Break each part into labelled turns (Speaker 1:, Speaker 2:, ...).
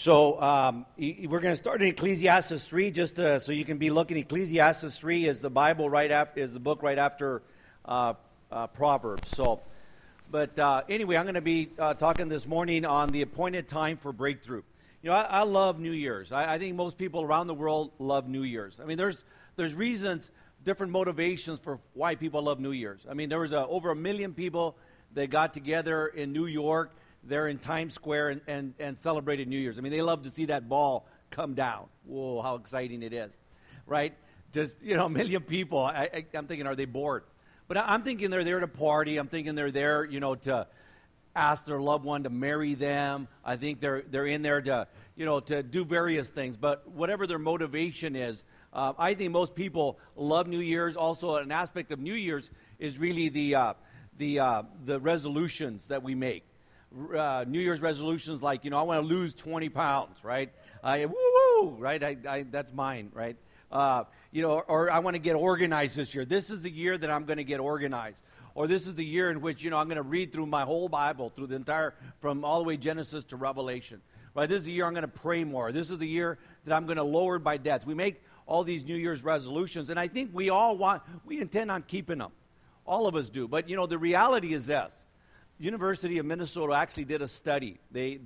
Speaker 1: We're going to start in Ecclesiastes 3, just so you can be looking. Ecclesiastes 3 is the Bible is the book right after Proverbs. Anyway, I'm going to be talking this morning on the appointed time for breakthrough. You know, I love New Year's. I think most people around the world love New Year's. I mean, there's reasons, different motivations for why people love New Year's. I mean, there was over 1 million people that got together in New York. They're in Times Square and celebrated New Year's. I mean, they love to see that ball come down. Whoa, how exciting it is, right? Just, 1 million people. I'm thinking, are they bored? But I'm thinking they're there to party. I'm thinking they're there, to ask their loved one to marry them. I think they're in there to, to do various things. But whatever their motivation is, I think most people love New Year's. Also, an aspect of New Year's is really the resolutions that we make. New Year's resolutions like, I want to lose 20 pounds, right? Right? That's mine, right? Or I want to get organized this year. This is the year that I'm going to get organized. Or this is the year in which, I'm going to read through my whole Bible, through the entire, from all the way Genesis to Revelation. Right? This is the year I'm going to pray more. This is the year that I'm going to lower my debts. We make all these New Year's resolutions, and I think we intend on keeping them. All of us do. But, the reality is this. University of Minnesota actually did a study.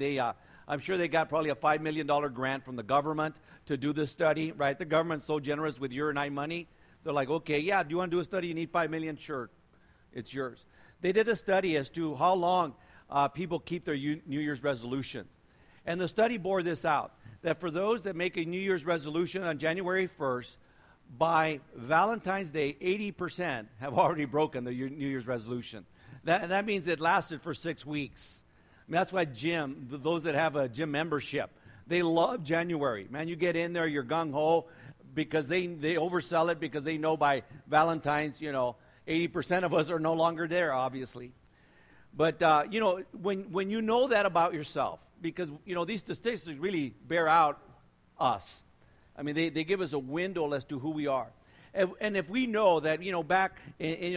Speaker 1: I'm sure they got probably a $5 million grant from the government to do this study, right? The government's so generous with your and I money. They're like, okay, yeah, do you want to do a study? You need $5 million? Sure, it's yours. They did a study as to how long people keep their New Year's resolutions. And the study bore this out, that for those that make a New Year's resolution on January 1st, by Valentine's Day, 80% have already broken their New Year's resolution. That means it lasted for 6 weeks. I mean, that's why those that have a gym membership, they love January. Man, you get in there, you're gung-ho, because they oversell it because they know by Valentine's, 80% of us are no longer there, obviously. But, when you know that about yourself, because, these statistics really bear out us. I mean, they give us a window as to who we are. And if we know that, back in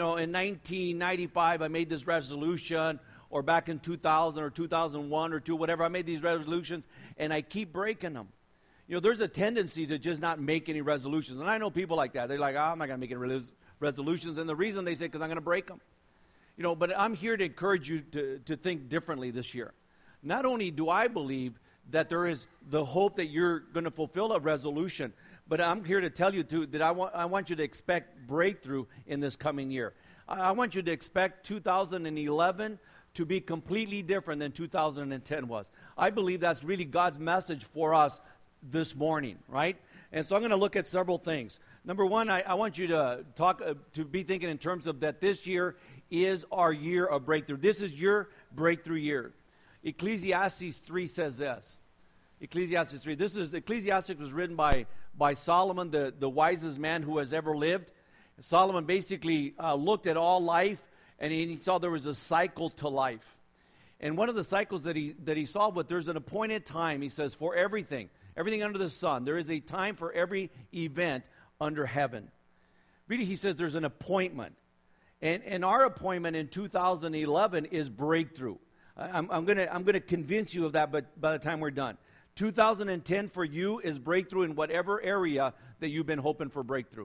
Speaker 1: 1995 I made this resolution, or back in 2000 or 2001 or 2, whatever, I made these resolutions, and I keep breaking them. There's a tendency to just not make any resolutions. And I know people like that. They're like, I'm not going to make any resolutions. And the reason they say, because I'm going to break them. But I'm here to encourage you to think differently this year. Not only do I believe that there is the hope that you're going to fulfill a resolution, but I'm here to tell you, too, that I want you to expect breakthrough in this coming year. I want you to expect 2011 to be completely different than 2010 was. I believe that's really God's message for us this morning, right? And so I'm going to look at several things. Number one, I want you to be thinking in terms of that this year is our year of breakthrough. This is your breakthrough year. Ecclesiastes 3 says this. Ecclesiastes 3. Ecclesiastes was written by Solomon, the wisest man who has ever lived. Solomon basically looked at all life, and he saw there was a cycle to life. And one of the cycles that he saw, but there's an appointed time, he says, for everything under the sun. There is a time for every event under heaven. Really, he says there's an appointment. And our appointment in 2011 is breakthrough. I'm going to convince you of that, but by the time we're done. 2010 for you is breakthrough in whatever area that you've been hoping for breakthrough.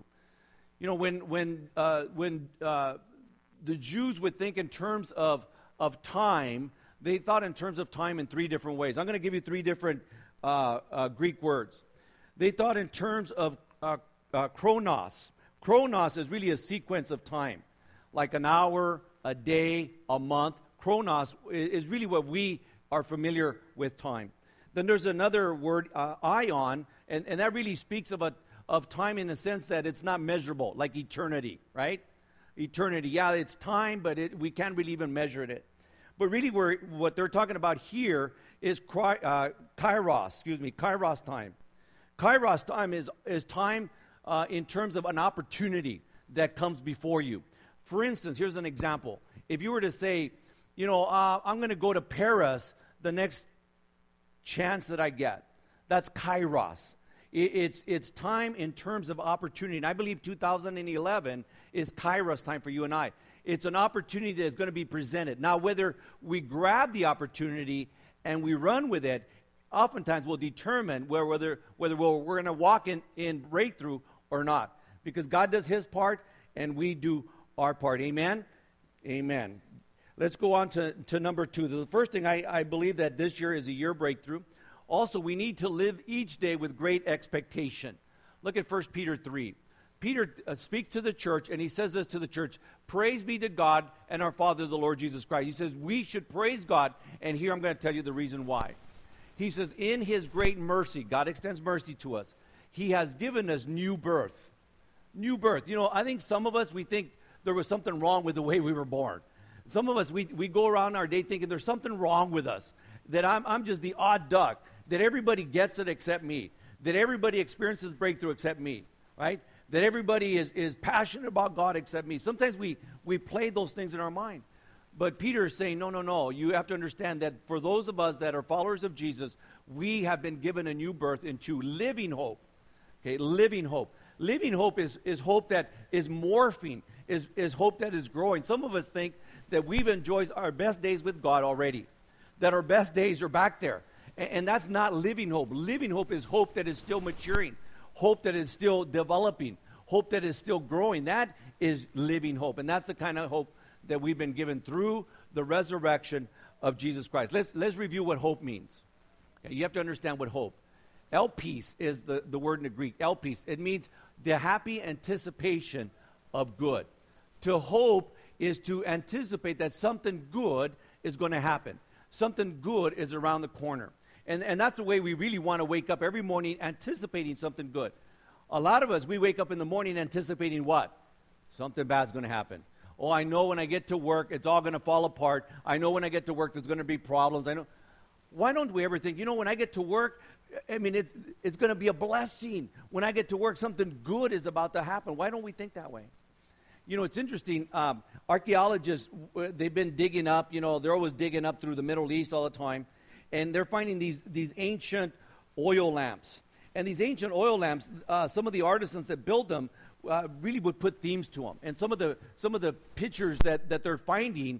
Speaker 1: When the Jews would think in terms of time, they thought in terms of time in 3 different ways. I'm going to give you 3 different Greek words. They thought in terms of chronos. Chronos is really a sequence of time, like an hour, a day, a month. Chronos is really what we are familiar with time. Then there's another word, ion, and that really speaks of time in the sense that it's not measurable, like eternity, right? Eternity, yeah, it's time, but we can't really even measure it. But really what they're talking about here is kairos time. Kairos time is time in terms of an opportunity that comes before you. For instance, here's an example. If you were to say, I'm going to go to Paris the next chance that I get. That's kairos. It's time in terms of opportunity. And I believe 2011 is kairos time for you and I. It's an opportunity that is going to be presented. Now, whether we grab the opportunity and we run with it, oftentimes will determine whether we're going to walk in breakthrough or not. Because God does his part and we do our part. Amen? Amen. Let's go on to number 2. The first thing, I believe that this year is a year breakthrough. Also, we need to live each day with great expectation. Look at 1 Peter 3. Peter speaks to the church, and he says this to the church: praise be to God and our Father, the Lord Jesus Christ. He says we should praise God, and here I'm going to tell you the reason why. He says, in his great mercy, God extends mercy to us. He has given us new birth. New birth. You know, I think some of us, we think there was something wrong with the way we were born. Some of us, we go around our day thinking there's something wrong with us, that I'm just the odd duck, that everybody gets it except me, that everybody experiences breakthrough except me, right? That everybody is passionate about God except me. Sometimes we play those things in our mind. But Peter is saying, no. You have to understand that for those of us that are followers of Jesus, we have been given a new birth into living hope. Okay, living hope. Living hope is hope that is morphing, is hope that is growing. Some of us think that we've enjoyed our best days with God already, that our best days are back there. And that's not living hope. Living hope is hope that is still maturing, hope that is still developing, hope that is still growing. That is living hope. And that's the kind of hope that we've been given through the resurrection of Jesus Christ. Let's review what hope means. Okay, you have to understand what hope. Elpis is the word in the Greek. Elpis. It means the happy anticipation of good. To hope is to anticipate that something good is going to happen. Something good is around the corner. And that's the way we really want to wake up every morning, anticipating something good. A lot of us, we wake up in the morning anticipating what? Something bad's going to happen. Oh, I know when I get to work, it's all going to fall apart. I know when I get to work, there's going to be problems. I know. Why don't we ever think, when I get to work, I mean, it's going to be a blessing. When I get to work, something good is about to happen. Why don't we think that way? It's interesting. Archaeologists, they've been digging up. They're always digging up through the Middle East all the time. And they're finding these ancient oil lamps. And these ancient oil lamps, some of the artisans that built them really would put themes to them. And some of the pictures that they're finding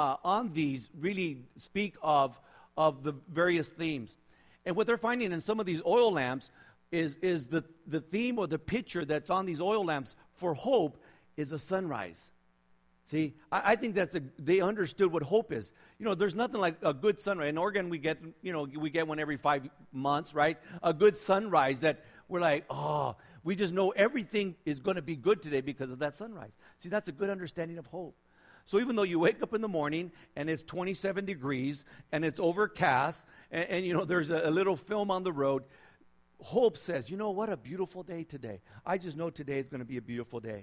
Speaker 1: on these really speak of the various themes. And what they're finding in some of these oil lamps is the theme or the picture that's on these oil lamps for hope is a sunrise. See, I think they understood what hope is. There's nothing like a good sunrise. In Oregon, we get one every 5 months, right? A good sunrise that we're like, we just know everything is going to be good today because of that sunrise. See, that's a good understanding of hope. So even though you wake up in the morning and it's 27 degrees and it's overcast and there's a little film on the road, hope says, what a beautiful day today. I just know today is going to be a beautiful day.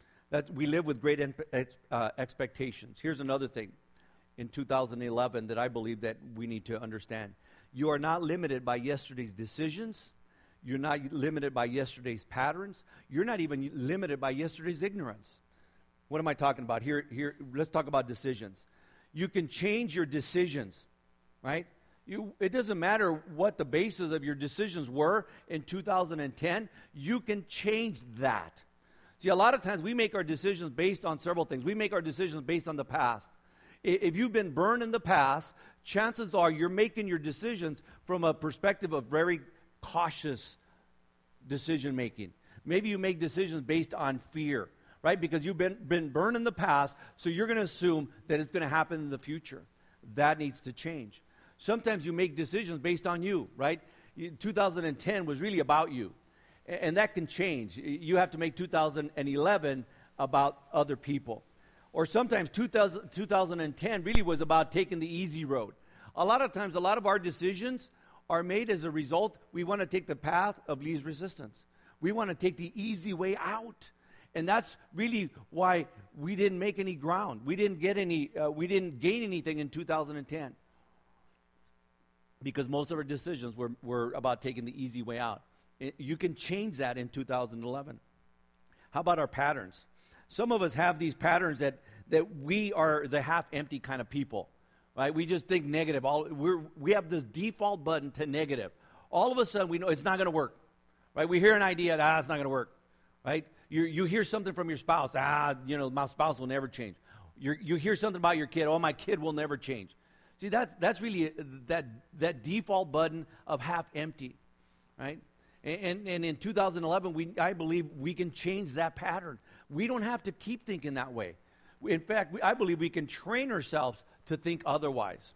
Speaker 1: We live with great expectations. Here's another thing in 2011 that I believe that we need to understand. You are not limited by yesterday's decisions. You're not limited by yesterday's patterns. You're not even limited by yesterday's ignorance. What am I talking about? Here, let's talk about decisions. You can change your decisions, right? It doesn't matter what the basis of your decisions were in 2010. You can change that. See, a lot of times we make our decisions based on several things. We make our decisions based on the past. If you've been burned in the past, chances are you're making your decisions from a perspective of very cautious decision making. Maybe you make decisions based on fear, right? Because you've been burned in the past, so you're going to assume that it's going to happen in the future. That needs to change. Sometimes you make decisions based on you, right? 2010 was really about you. And that can change. You have to make 2011 about other people. Or sometimes 2010 really was about taking the easy road. A lot of times, a lot of our decisions are made as a result. We want to take the path of least resistance. We want to take the easy way out. And that's really why we didn't make any ground. We didn't gain anything in 2010. Because most of our decisions were about taking the easy way out. You can change that in 2011. How about our patterns? Some of us have these patterns that we are the half-empty kind of people, right? We just think negative. We have this default button to negative. All of a sudden, we know it's not going to work, right? We hear an idea, it's not going to work, right? You hear something from your spouse, my spouse will never change. You hear something about your kid, my kid will never change. See, that's really that default button of half empty, right? And in 2011, I believe we can change that pattern. We don't have to keep thinking that way. In fact, I believe we can train ourselves to think otherwise.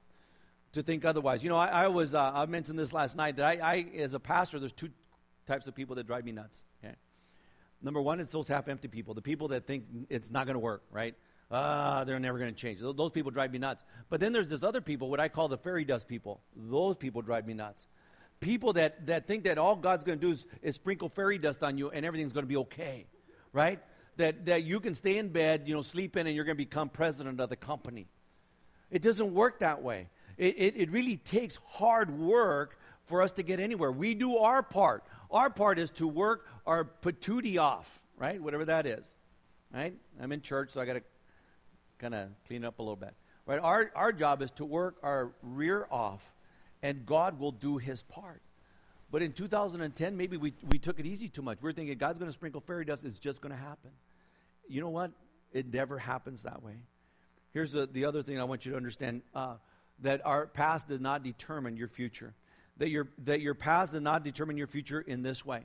Speaker 1: You know, I mentioned this last night, that I as a pastor, there's two types of people that drive me nuts. Okay? Number one, it's those half-empty people, the people that think it's not going to work, right? They're never going to change. Those people drive me nuts. But then there's this other people, what I call the fairy dust people. Those people drive me nuts. People that think that all God's going to do is sprinkle fairy dust on you and everything's going to be okay, right? That you can stay in bed, you know, sleep in, and you're going to become president of the company. It doesn't work that way. It really takes hard work for us to get anywhere. We do our part. Our part is to work our patootie off, right? Whatever that is, right? I'm in church, so I got to kind of clean up a little bit. Right? Our job is to work our rear off, and God will do his part. But in 2010, maybe we took it easy too much. We're thinking God's going to sprinkle fairy dust. It's just going to happen. You know what? It never happens that way. Here's the other thing I want you to understand, that our past does not determine your future. That your past does not determine your future in this way,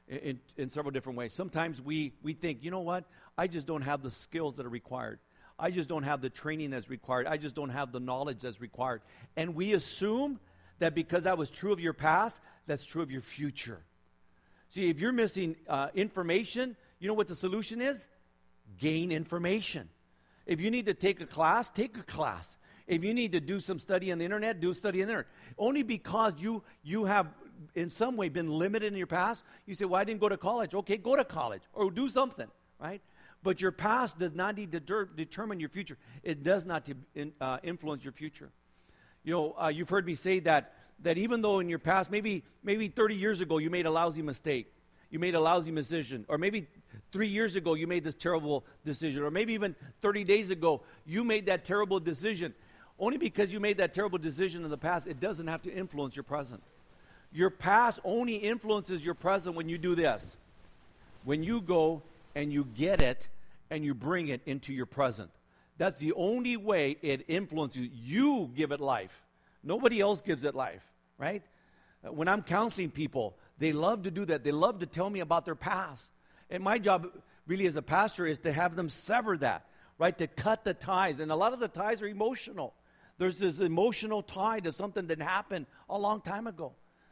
Speaker 1: in several different ways. Sometimes we think, you know what? I just don't have the skills that are required. I just don't have the training that's required. I just don't have the knowledge that's required. And we assume that because that was true of your past, that's true of your future. See, if you're missing information, you know what the solution is? Gain information. If you need to take a class, take a class. If you need to do some study on the internet, do study on the internet. Only because you have in some way been limited in your past, you say, well, I didn't go to college. Okay, go to college or do something, right? But your past does not need to determine your future. It does not influence your future. You know, you've heard me say that even though in your past, maybe 30 years ago, you made a lousy mistake. You made a lousy decision. Or maybe 3 years ago, you made this terrible decision. Or maybe even 30 days ago, you made that terrible decision. Only because you made that terrible decision in the past, it doesn't have to influence your present. Your past only influences your present when you do this. When you go and you get it and you bring it into your present. That's the only way it influences you. You give it life. Nobody else gives it life, right? When I'm counseling people, they love to do that. They love to tell me about their past. And my job really as a pastor is to have them sever that, right? To cut the ties. And a lot of the ties are emotional. There's this emotional tie to something that happened a long time ago.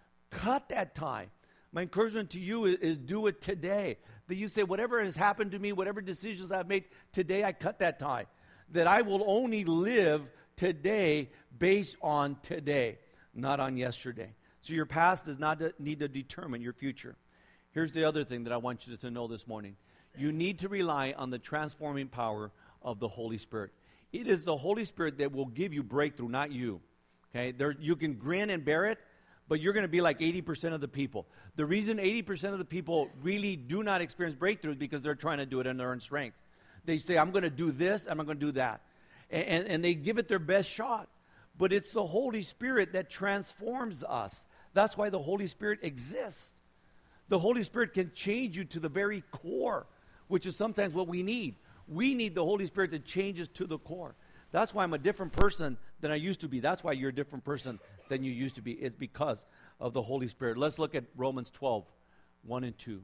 Speaker 1: Cut that tie. My encouragement to you is do it today. That you say, whatever has happened to me, whatever decisions I've made, today I cut that tie. That I will only live today based on today, not on yesterday. So your past does not need to determine your future. Here's the other thing that I want you to know this morning. You need to rely on the transforming power of the Holy Spirit. It is the Holy Spirit that will give you breakthrough, not you. Okay, you can grin and bear it, but you're going to be like 80% of the people. The reason 80% of the people really do not experience breakthrough is because they're trying to do it in their own strength. They say, I'm going to do this, and I'm going to do that. And they give it their best shot. But it's the Holy Spirit that transforms us. That's why the Holy Spirit exists. The Holy Spirit can change you to the very core, which is sometimes what we need. We need the Holy Spirit to change us to the core. That's why I'm a different person than I used to be. That's why you're a different person than you used to be. It's because of the Holy Spirit. Let's look at Romans 12, 1 and 2.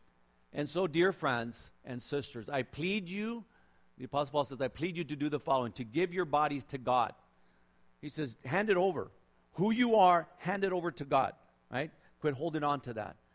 Speaker 1: And so, dear friends and sisters, I plead you, the Apostle Paul says, I plead you to do the following, to give your bodies to God. He says, hand it over. Who you are, hand it over to God, right? Quit holding on to that.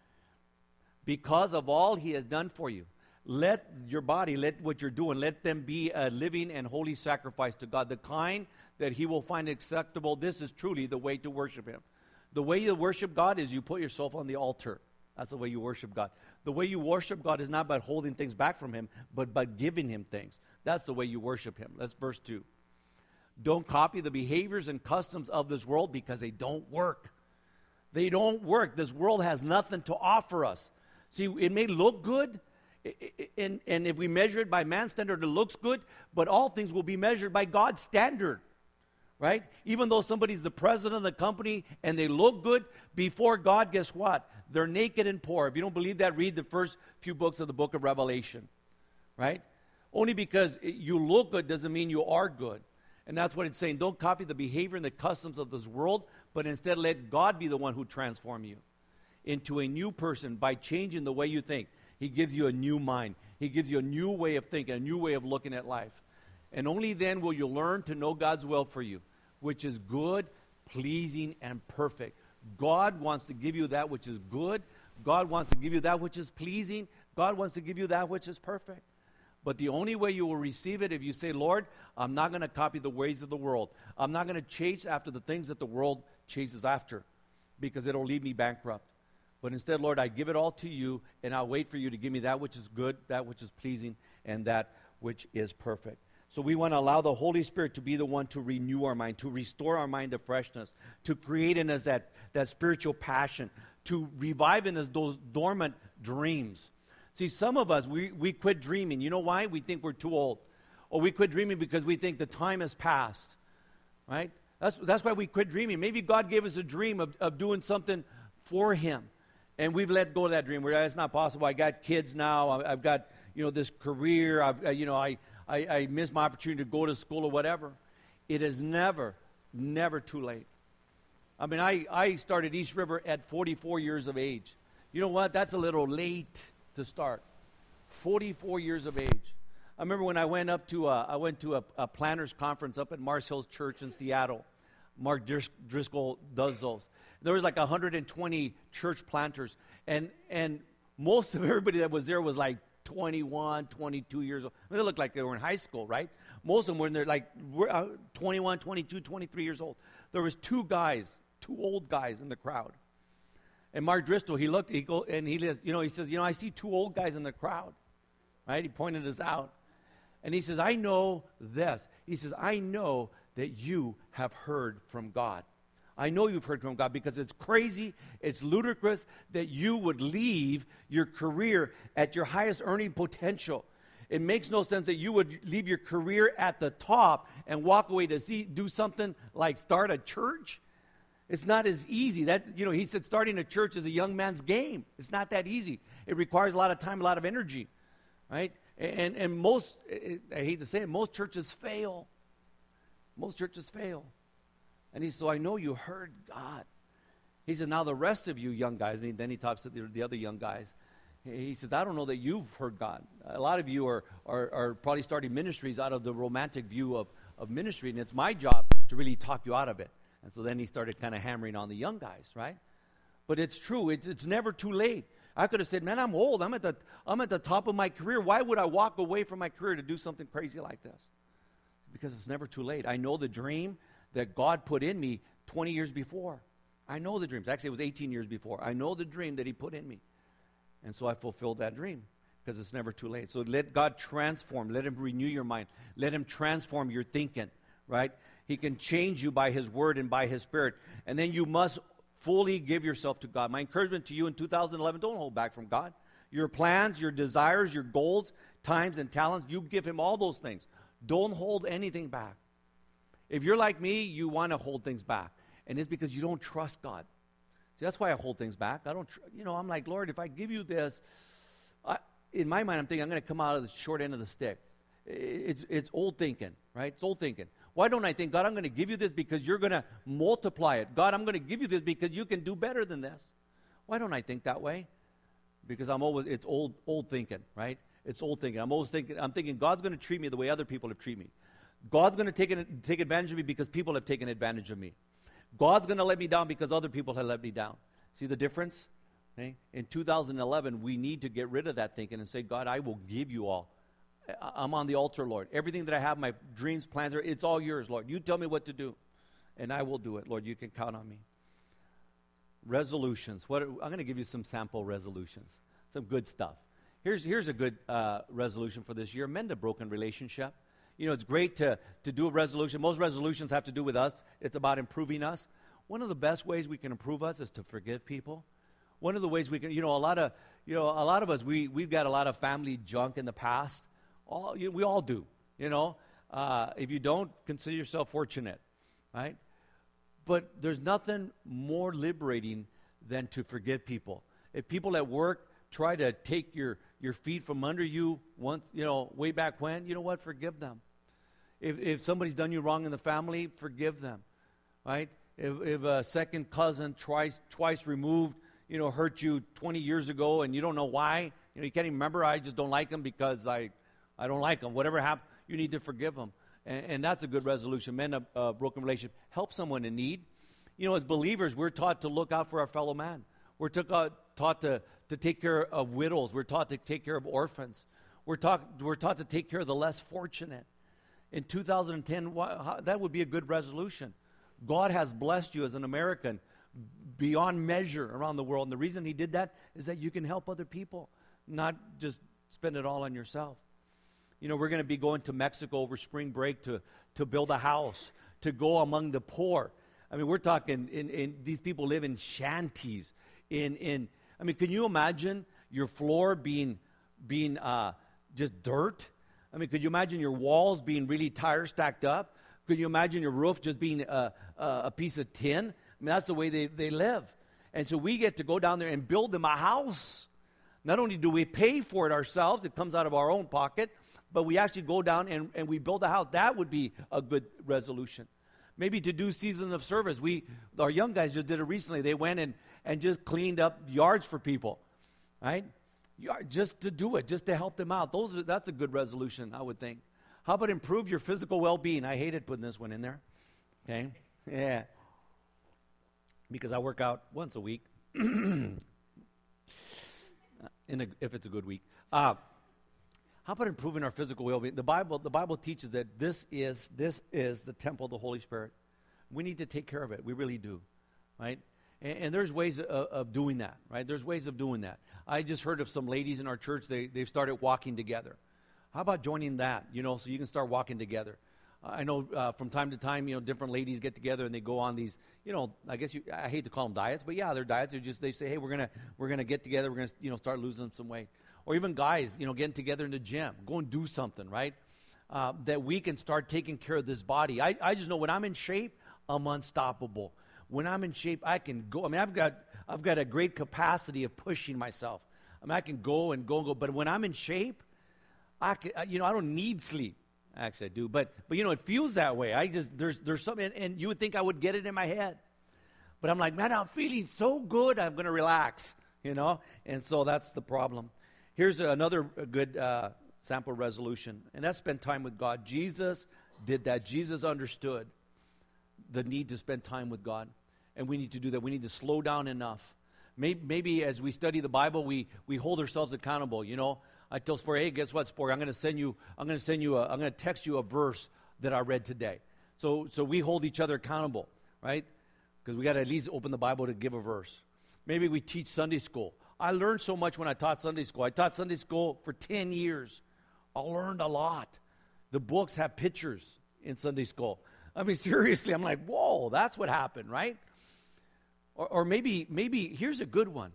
Speaker 1: Because of all he has done for you. Let your body, let what you're doing, let them be a living and holy sacrifice to God, the kind that he will find acceptable. This is truly the way to worship him. The way you worship God is you put yourself on the altar. That's the way you worship God. The way you worship God is not by holding things back from him, but by giving him things. That's the way you worship him. That's verse 2. Don't copy the behaviors and customs of this world because they don't work. They don't work. This world has nothing to offer us. See, it may look good, and if we measure it by man's standard, it looks good, but all things will be measured by God's standard, right? Even though somebody's the president of the company and they look good, before God, guess what? They're naked and poor. If you don't believe that, read the first few books of the book of Revelation, right? Only because you look good doesn't mean you are good. And that's what it's saying. Don't copy the behavior and the customs of this world, but instead let God be the one who transforms you into a new person by changing the way you think. He gives you a new mind. He gives you a new way of thinking, a new way of looking at life. And only then will you learn to know God's will for you, which is good, pleasing, and perfect. God wants to give you that which is good. God wants to give you that which is pleasing. God wants to give you that which is perfect. But the only way you will receive it if you say, Lord, I'm not going to copy the ways of the world. I'm not going to chase after the things that the world chases after because it'll leave me bankrupt. But instead, Lord, I give it all to you, and I'll wait for you to give me that which is good, that which is pleasing, and that which is perfect. So we want to allow the Holy Spirit to be the one to renew our mind, to restore our mind to freshness, to create in us that spiritual passion, to revive in us those dormant dreams. See, some of us, we quit dreaming. You know why? We think we're too old. Or we quit dreaming because we think the time has passed. Right? That's why we quit dreaming. Maybe God gave us a dream of doing something for Him. And we've let go of that dream. It's not possible. I got kids now. I've got, this career. I missed my opportunity to go to school or whatever. It is never too late. I mean, I started East River at 44 years of age. You know what? That's a little late to start. 44 years of age. I remember when I went to a planners conference up at Mars Hills Church in Seattle. Mark Driscoll does those. There was like 120 church planters, and most of everybody that was there was like 21, 22 years old. I mean, they looked like they were in high school, right? Most of them were in there like 21, 22, 23 years old. There was two old guys in the crowd. And Mark Driscoll, he says, I see two old guys in the crowd, right? He pointed us out. And he says, I know this. He says, I know that you have heard from God. I know you've heard from God because it's crazy, it's ludicrous that you would leave your career at your highest earning potential. It makes no sense that you would leave your career at the top and walk away to do something like start a church. It's not as easy. He said starting a church is a young man's game. It's not that easy. It requires a lot of time, a lot of energy, right? And most, I hate to say it, most churches fail. Most churches fail. And he said, so I know you heard God. He says, now the rest of you young guys, and then he talks to the other young guys. He says, I don't know that you've heard God. A lot of you are probably starting ministries out of the romantic view of ministry, and it's my job to really talk you out of it. And so then he started kind of hammering on the young guys, right? But it's true. It's never too late. I could have said, man, I'm old. I'm at the top of my career. Why would I walk away from my career to do something crazy like this? Because it's never too late. I know the dream that God put in me 20 years before. I know the dreams. Actually, it was 18 years before. I know the dream that He put in me. And so I fulfilled that dream because it's never too late. So let God transform. Let Him renew your mind. Let Him transform your thinking, right? He can change you by His Word and by His Spirit. And then you must fully give yourself to God. My encouragement to you in 2011, don't hold back from God. Your plans, your desires, your goals, times, and talents, you give Him all those things. Don't hold anything back. If you're like me, you want to hold things back. And it's because you don't trust God. See, that's why I hold things back. I'm like, Lord, if I give you this, in my mind, I'm thinking I'm going to come out of the short end of the stick. It's old thinking, right? It's old thinking. Why don't I think, God, I'm going to give you this because you're going to multiply it. God, I'm going to give you this because you can do better than this. Why don't I think that way? Because it's old thinking, right? It's old thinking. I'm thinking God's going to treat me the way other people have treated me. God's going to take advantage of me because people have taken advantage of me. God's going to let me down because other people have let me down. See the difference? Okay? In 2011, we need to get rid of that thinking and say, God, I will give you all. I'm on the altar, Lord. Everything that I have, my dreams, plans, it's all yours, Lord. You tell me what to do, and I will do it, Lord. You can count on me. Resolutions. I'm going to give you some sample resolutions, some good stuff. Here's a good resolution for this year. Mend a broken relationship. It's great to do a resolution. Most resolutions have to do with us. It's about improving us. One of the best ways we can improve us is to forgive people. One of the ways we can, a lot of us, we've got a lot of family junk in the past. We all do, If you don't, consider yourself fortunate, right? But there's nothing more liberating than to forgive people. If people at work try to take your feet from under you once, way back when, you know what? Forgive them. If somebody's done you wrong in the family, forgive them, right? If a second cousin twice removed, hurt you 20 years ago and you don't know why, you can't even remember, I just don't like them because I don't like them. Whatever happened, you need to forgive them. And that's a good resolution. Men, a broken relationship, help someone in need. As believers, we're taught to look out for our fellow man. We're taught to take care of widows. We're taught to take care of orphans. We're taught to take care of the less fortunate. In 2010, that would be a good resolution. God has blessed you as an American beyond measure around the world. And the reason he did that is that you can help other people, not just spend it all on yourself. We're going to be going to Mexico over spring break to build a house, to go among the poor. I mean, we're talking, these people live in shanties. Can you imagine your floor being just dirt? I mean, could you imagine your walls being really tire stacked up? Could you imagine your roof just being a piece of tin? I mean, that's the way they live. And so we get to go down there and build them a house. Not only do we pay for it ourselves, it comes out of our own pocket, but we actually go down and we build a house. That would be a good resolution. Maybe to do season of service. Our young guys just did it recently. They went and just cleaned up yards for people, right? Just to do it, just to help them out. That's a good resolution, I would think. How about improve your physical well-being? I hated putting this one in there. Okay? Yeah. Because I work out once a week. If it's a good week. How about improving our physical well-being? The Bible teaches that this is the temple of the Holy Spirit. We need to take care of it. We really do, right? And there's ways of doing that, right? There's ways of doing that. I just heard of some ladies in our church, they've started walking together. How about joining that, so you can start walking together? I know from time to time, different ladies get together and they go on these, I hate to call them diets, but yeah, they're diets. They say, hey, we're gonna get together, we're gonna start losing some weight. Or even guys, getting together in the gym, go and do something, right? That we can start taking care of this body. I just know when I'm in shape, I'm unstoppable. When I'm in shape, I can go. I mean, I've got a great capacity of pushing myself. I mean, I can go and go. But when I'm in shape, I don't need sleep. Actually, I do. But it feels that way. There's something, and you would think I would get it in my head. But I'm like, man, I'm feeling so good, I'm going to relax, And so that's the problem. Here's another good sample resolution, and that's spend time with God. Jesus did that. Jesus understood the need to spend time with God, and we need to do that. We need to slow down enough. Maybe as we study the Bible, we hold ourselves accountable. I tell Sport, hey, guess what, Sport? I'm going to text you a verse that I read today. So we hold each other accountable, right? Because we got to at least open the Bible to give a verse. Maybe we teach Sunday school. I learned so much when I taught Sunday school. I taught Sunday school for 10 years. I learned a lot. The books have pictures in Sunday school. I mean, seriously, I'm like, whoa, that's what happened, right? Or maybe here's a good one.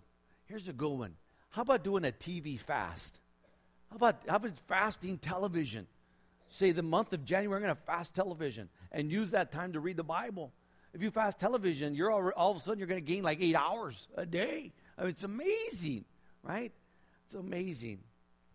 Speaker 1: How about doing a TV fast? How about fasting television? Say the month of January, I'm going to fast television and use that time to read the Bible. If you fast television, all of a sudden you're going to gain like 8 hours a day. I mean, it's amazing, right? It's amazing.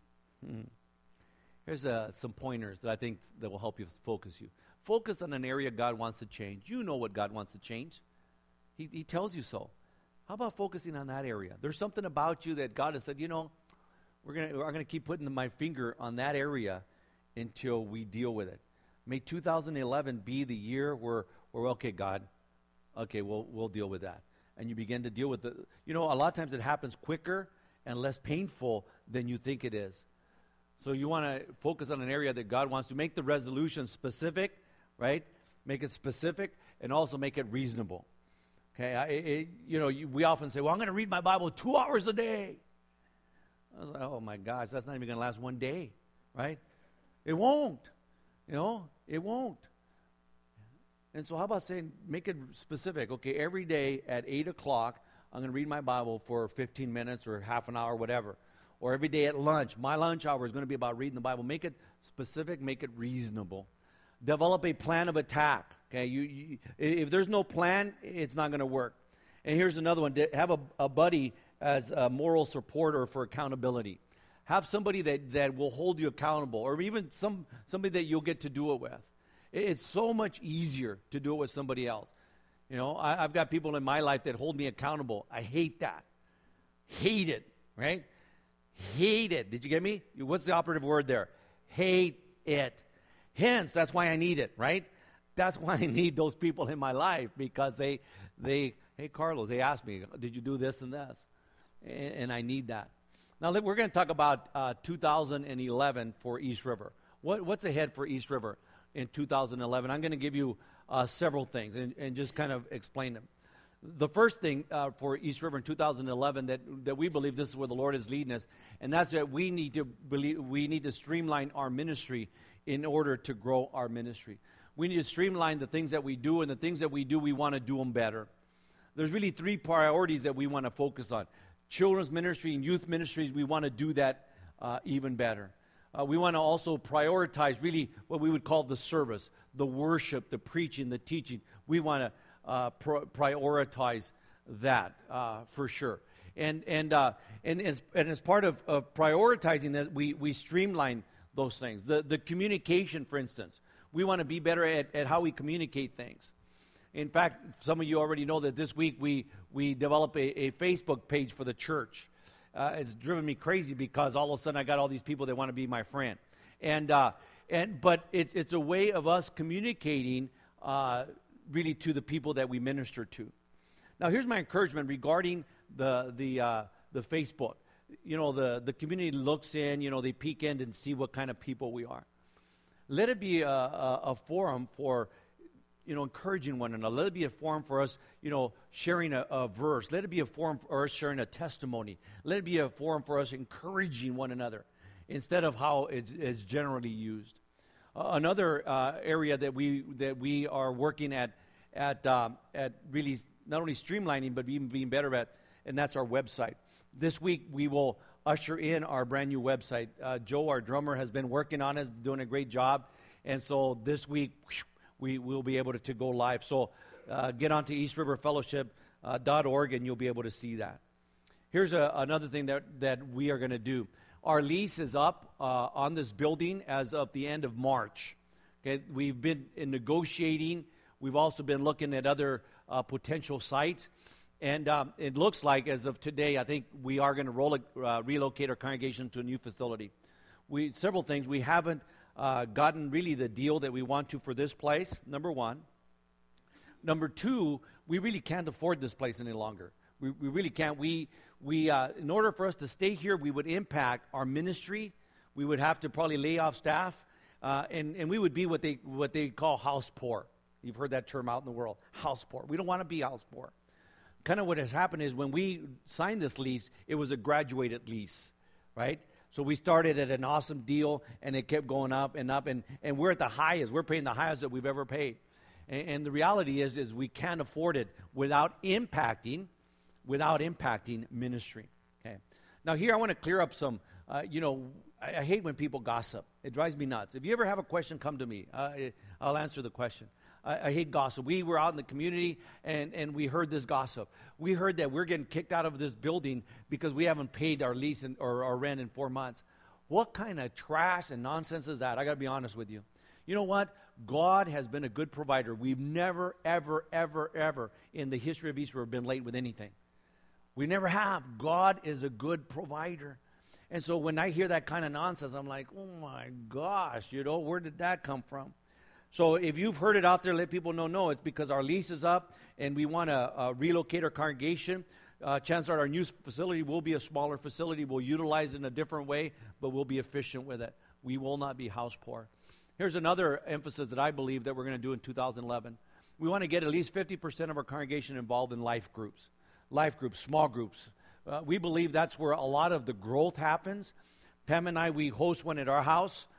Speaker 1: Here's some pointers that I think that will help you focus you. Focus on an area God wants to change. You know what God wants to change. He tells you so. How about focusing on that area? There's something about you that God has said, we're gonna keep putting my finger on that area until we deal with it. May 2011 be the year where okay, God, okay, we'll deal with that. And you begin to deal with a lot of times it happens quicker and less painful than you think it is. So you want to focus on an area that God wants to make the resolution specific, right? Make it specific and also make it reasonable. Okay, we often say, well, I'm going to read my Bible 2 hours a day. I was like, oh my gosh, that's not even going to last one day, right? It won't. It won't. And so how about saying, make it specific. Okay, every day at 8 o'clock, I'm going to read my Bible for 15 minutes or half an hour, whatever. Or every day at lunch, my lunch hour is going to be about reading the Bible. Make it specific, make it reasonable. Develop a plan of attack. Okay, if there's no plan, it's not going to work. And here's another one. Have a buddy as a moral supporter for accountability. Have somebody that will hold you accountable, or even somebody that you'll get to do it with. It's so much easier to do it with somebody else. You know, I've got people in my life that hold me accountable. I hate that. Hate it, right? Hate it. Did you get me? What's the operative word there? Hate it. Hence, that's why I need it, right? That's why I need those people in my life, because they hey, Carlos, they asked me, did you do this and this? And I need that. Now, we're going to talk about 2011 for East River. What's ahead for East River in 2011? I'm going to give you several things and just kind of explain them. The first thing for East River in 2011 that we believe this is where the Lord is leading us, and that's that we need to streamline our ministry in order to grow our ministry. We need to streamline the things that we do, and the things that we do, we want to do them better. There's really three priorities that we want to focus on. Children's ministry and youth ministries, we want to do that even better. We want to also prioritize really what we would call the service, the worship, the preaching, the teaching. We want to prioritize that for sure. And as part of prioritizing that, we streamline those things. The communication, for instance. We want to be better at how we communicate things. In fact, some of you already know that this week we developed a Facebook page for the church. It's driven me crazy because all of a sudden I got all these people that want to be my friend. But it's a way of us communicating really to the people that we minister to. Now, here's my encouragement regarding the Facebook. You know, the community looks in, you know, they peek in and see what kind of people we are. Let it be a forum for, you know, encouraging one another. Let it be a forum for us, you know, sharing a verse. Let it be a forum for us sharing a testimony. Let it be a forum for us encouraging one another instead of how it's generally used. Another area that we are working at really not only streamlining but even being better at, and that's our website. This week we will usher in our brand new website. Joe, our drummer, has been working on it, doing a great job, and so this week we will be able to go live. So get onto eastriverfellowship.org and you'll be able to see that. Here's another thing that we are going to do. Our lease is up on this building as of the end of March. Okay, we've been negotiating. We've also been looking at other potential sites. And it looks like, as of today, I think we are going to relocate our congregation to a new facility. Several things. We haven't gotten really the deal that we want to for this place, number one. Number two, we really can't afford this place any longer. We really can't. In order for us to stay here, we would impact our ministry. We would have to probably lay off staff, and we would be what they call house poor. You've heard that term out in the world, house poor. We don't want to be house poor. Kind of what has happened is when we signed this lease, it was a graduated lease, right? So we started at an awesome deal, and it kept going up, and we're at the highest. We're paying the highest that we've ever paid. And the reality is we can't afford it without impacting ministry. Okay. Now here I want to clear up some, I hate when people gossip. It drives me nuts. If you ever have a question, come to me. I'll answer the question. I hate gossip. We were out in the community, and we heard this gossip. We heard that we're getting kicked out of this building because we haven't paid our lease or our rent in 4 months. What kind of trash and nonsense is that? I got to be honest with you. You know what? God has been a good provider. We've never, ever, ever, ever in the history of Easter been late with anything. We never have. God is a good provider. And so when I hear that kind of nonsense, I'm like, oh my gosh, where did that come from? So if you've heard it out there, let people know, no, it's because our lease is up and we want to relocate our congregation. Chances are our new facility will be a smaller facility. We'll utilize it in a different way, but we'll be efficient with it. We will not be house poor. Here's another emphasis that I believe that we're going to do in 2011. We want to get at least 50% of our congregation involved in life groups, small groups. We believe that's where a lot of the growth happens. Pam and I, we host one at our house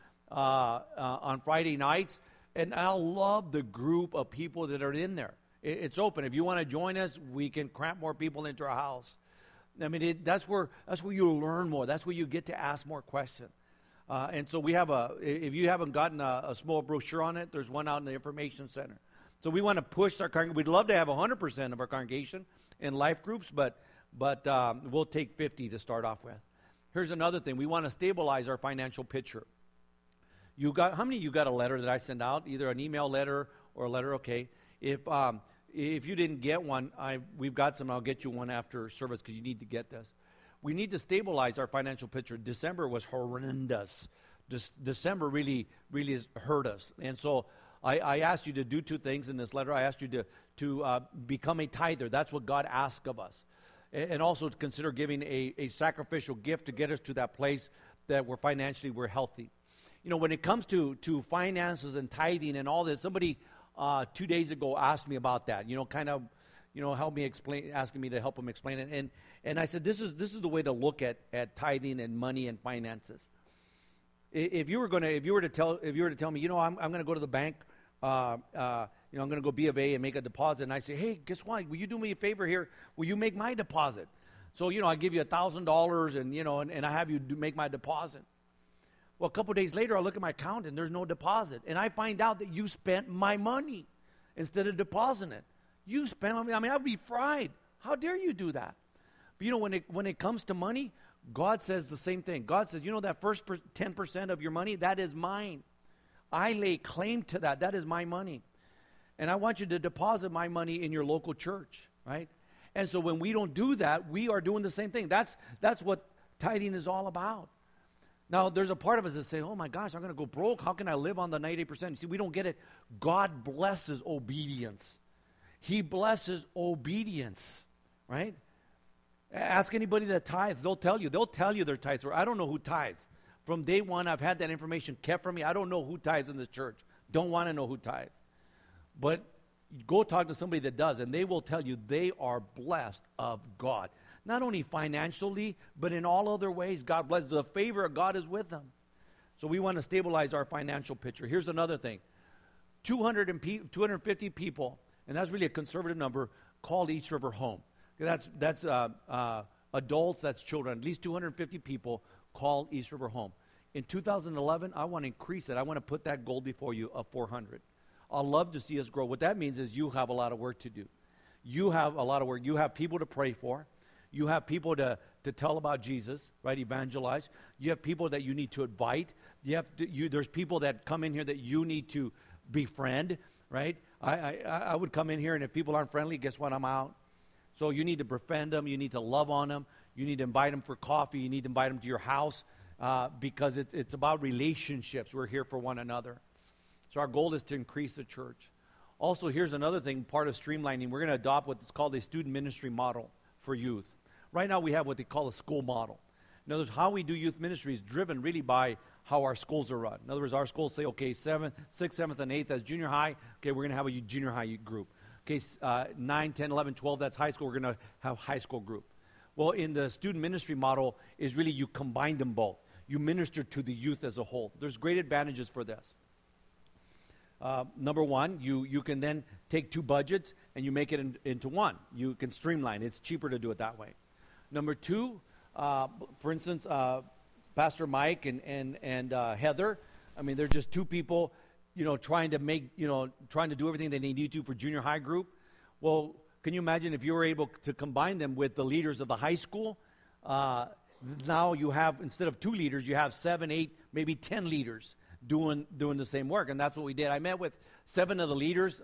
Speaker 1: on Friday nights. And I love the group of people that are in there. It's open. If you want to join us, we can cramp more people into our house. I mean, that's where you learn more. That's where you get to ask more questions. And so we have if you haven't gotten a small brochure on it, there's one out in the information center. So we want to push our congregation. We'd love to have 100% of our congregation in life groups, but we'll take 50 to start off with. Here's another thing. We want to stabilize our financial picture. How many of you got a letter that I sent out, either an email letter or a letter? Okay. If you didn't get one, we've got some. I'll get you one after service because you need to get this. We need to stabilize our financial picture. December was horrendous. December really has hurt us. And so I asked you to do two things in this letter. I asked you to become a tither. That's what God asked of us. And also to consider giving a sacrificial gift to get us to that place that we're healthy. You know, when it comes to finances and tithing and all this, somebody 2 days ago asked me about that. Help me explain, asking me to help them explain it. And I said, this is the way to look at tithing and money and finances. If you were to tell me, I'm going to go to the bank, I'm going to go B of A and make a deposit, and I say, hey, guess what? Will you do me a favor here? Will you make my deposit? So I give you $1,000, and I have you make my deposit. Well, a couple of days later, I look at my account and there's no deposit, and I find out that you spent my money instead of depositing it. You spent my money. I'd be fried. How dare you do that? But when it comes to money, God says the same thing. God says, that first 10% of your money, that is mine. I lay claim to that. That is my money. And I want you to deposit my money in your local church, right? And so when we don't do that, we are doing the same thing. That's what tithing is all about. Now, there's a part of us that say, oh my gosh, I'm going to go broke. How can I live on the 90%? See, we don't get it. God blesses obedience. He blesses obedience, right? Ask anybody that tithes. They'll tell you their tithes. Or I don't know who tithes. From day one, I've had that information kept from me. I don't know who tithes in this church. Don't want to know who tithes. But go talk to somebody that does, and they will tell you they are blessed of God. Not only financially, but in all other ways, God blesses. The favor of God is with them. So we want to stabilize our financial picture. Here's another thing. 250 people, and that's really a conservative number, called East River home. That's adults, that's children. At least 250 people called East River home. In 2011, I want to increase it. I want to put that goal before you of 400. I'd love to see us grow. What that means is you have a lot of work to do. You have a lot of work. You have people to pray for. You have people to tell about Jesus, right? Evangelize. You have people that you need to invite. There's people that come in here that you need to befriend, right? I would come in here, and if people aren't friendly, guess what? I'm out. So you need to befriend them. You need to love on them. You need to invite them for coffee. You need to invite them to your house because it's about relationships. We're here for one another. So our goal is to increase the church. Also, here's another thing, part of streamlining. We're going to adopt what's called a student ministry model for youth. Right now we have what they call a school model. In other words, how we do youth ministry is driven really by how our schools are run. In other words, our schools say, okay, 6th, 7th, and 8th, that's junior high. Okay, we're going to have a junior high group. Okay, 9, 10, 11, 12, that's high school. We're going to have high school group. Well, in the student ministry model is really you combine them both. You minister to the youth as a whole. There's great advantages for this. Number one, you can then take two budgets and you make it into one. You can streamline. It's cheaper to do it that way. Number two, for instance, Pastor Mike and Heather, they're just two people, trying to do everything they need to for junior high group. Well, can you imagine if you were able to combine them with the leaders of the high school? Now you have, instead of 2 leaders, you have 7, 8, maybe 10 leaders doing the same work, and that's what we did. I met with 7 of the leaders.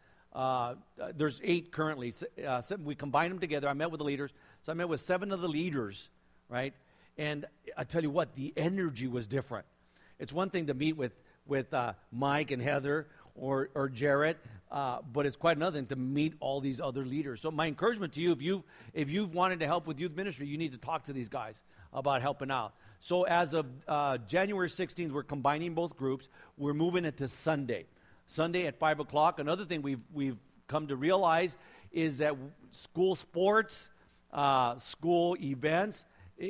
Speaker 1: There's 8 currently. 7, we combined them together. I met with the leaders. So I met with 7 of the leaders, right? And I tell you what, the energy was different. It's one thing to meet with Mike and Heather or Jarrett, but it's quite another thing to meet all these other leaders. So my encouragement to you, if you've wanted to help with youth ministry, you need to talk to these guys about helping out. So as of January 16th, we're combining both groups. We're moving it to Sunday at 5 o'clock. Another thing we've come to realize is that school sports, school events,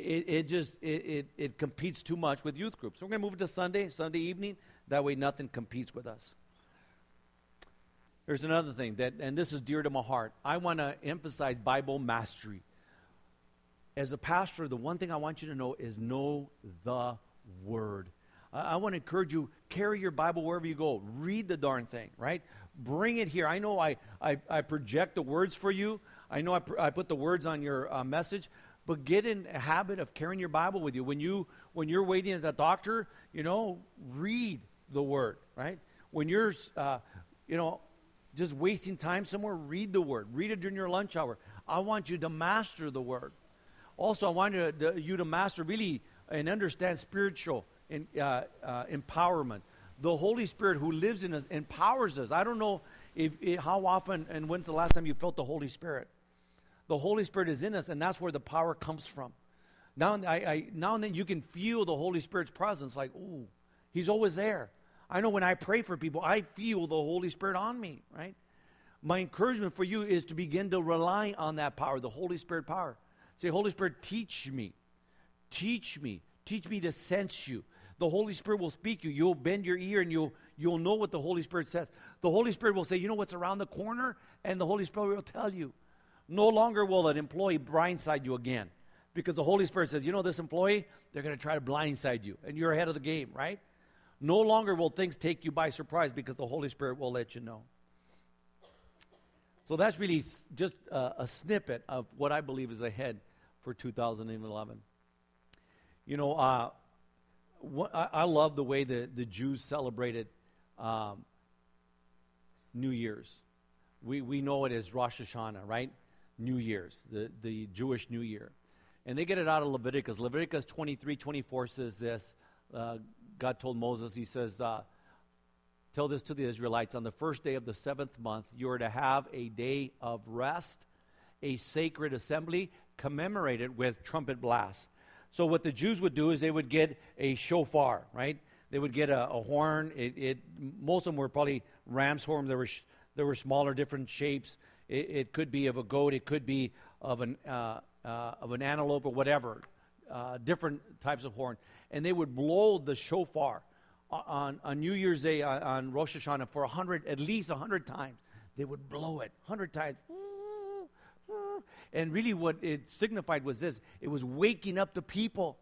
Speaker 1: it competes too much with youth groups. So we're going to move it to Sunday evening. That way nothing competes with us. There's another thing, and this is dear to my heart. I want to emphasize Bible mastery. As a pastor, the one thing I want you to know is know the Word. I want to encourage you, carry your Bible wherever you go. Read the darn thing, right? Bring it here. I know I project the words for you. I know I put the words on your message, But get in a habit of carrying your Bible with you. When you're waiting at the doctor, read the Word, right? When you're, just wasting time somewhere, read the Word. Read it during your lunch hour. I want you to master the Word. Also, I want you to master really and understand spiritual empowerment. The Holy Spirit who lives in us empowers us. I don't know how often and when's the last time you felt the Holy Spirit. The Holy Spirit is in us, and that's where the power comes from. Now and then you can feel the Holy Spirit's presence, like, ooh, He's always there. I know when I pray for people, I feel the Holy Spirit on me, right? My encouragement for you is to begin to rely on that power, the Holy Spirit power. Say, Holy Spirit, teach me. Teach me. Teach me to sense you. The Holy Spirit will speak you. You'll bend your ear and you'll know what the Holy Spirit says. The Holy Spirit will say, you know what's around the corner? And the Holy Spirit will tell you. No longer will an employee blindside you again. Because the Holy Spirit says, this employee, they're going to try to blindside you. And you're ahead of the game, right? No longer will things take you by surprise because the Holy Spirit will let you know. So that's really just a snippet of what I believe is ahead for 2011. I love the way the Jews celebrated New Year's. We know it as Rosh Hashanah, right? New Year's, the Jewish New Year. And they get it out of Leviticus. Leviticus 23:24 says this. God told Moses, he says, tell this to the Israelites, on the first day of the 7th month, you are to have a day of rest, a sacred assembly, commemorated with trumpet blasts. So what the Jews would do is they would get a shofar, right? They would get a horn. Most of them were probably ram's horn. There were smaller, different shapes. It could be of a goat. It could be of an antelope or whatever. Different types of horn. And they would blow the shofar on New Year's Day, on Rosh Hashanah, for at least 100 times. They would blow it 100 times. And really what it signified was this. It was waking up the people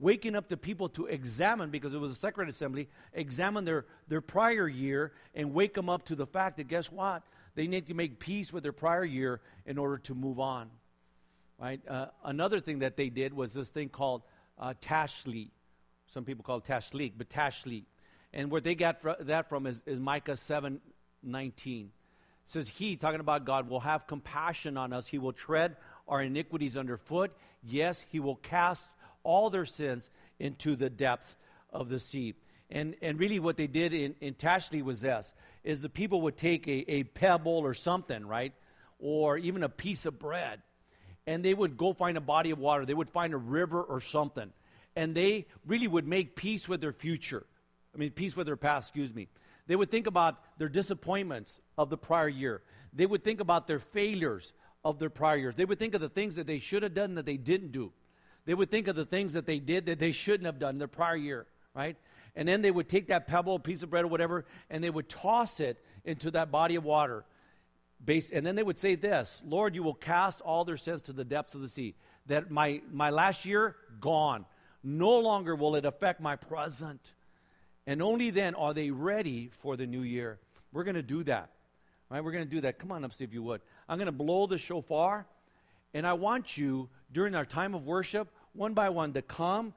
Speaker 1: to examine, because it was a sacred assembly, examine their prior year and wake them up to the fact that, guess what? They need to make peace with their prior year in order to move on. Right? Another thing that they did was this thing called Tashlit. Some people call it Tashlit, but Tashlit. And where they got that from is Micah 7:19. It says, He, talking about God, will have compassion on us. He will tread our iniquities underfoot. Yes, He will cast all their sins into the depths of the sea. And really what they did in Tashlit was this, is the people would take a pebble or something, right? Or even a piece of bread. And they would go find a body of water. They would find a river or something. And they really would make peace with their future. Peace with their past, They would think about their disappointments of the prior year. They would think about their failures of their prior years. They would think of the things that they should have done that they didn't do. They would think of the things that they did that they shouldn't have done in their prior year, right? And then they would take that pebble, piece of bread or whatever, and they would toss it into that body of water. And then they would say this, Lord, you will cast all their sins to the depths of the sea. That my last year, gone. No longer will it affect my present. And only then are they ready for the new year. We're going to do that. Right? We're going to do that. Come on up, Steve, if you would. I'm going to blow the shofar. And I want you, during our time of worship, one by one, to come,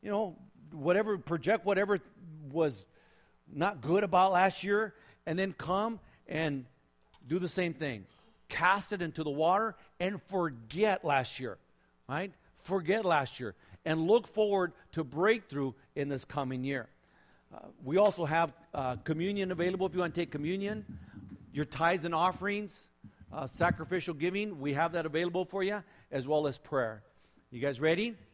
Speaker 1: project whatever was not good about last year, and then come and do the same thing. Cast it into the water and forget last year, right? Forget last year and look forward to breakthrough in this coming year. We also have communion available if you want to take communion. Your tithes and offerings, sacrificial giving, we have that available for you, as well as prayer. You guys ready?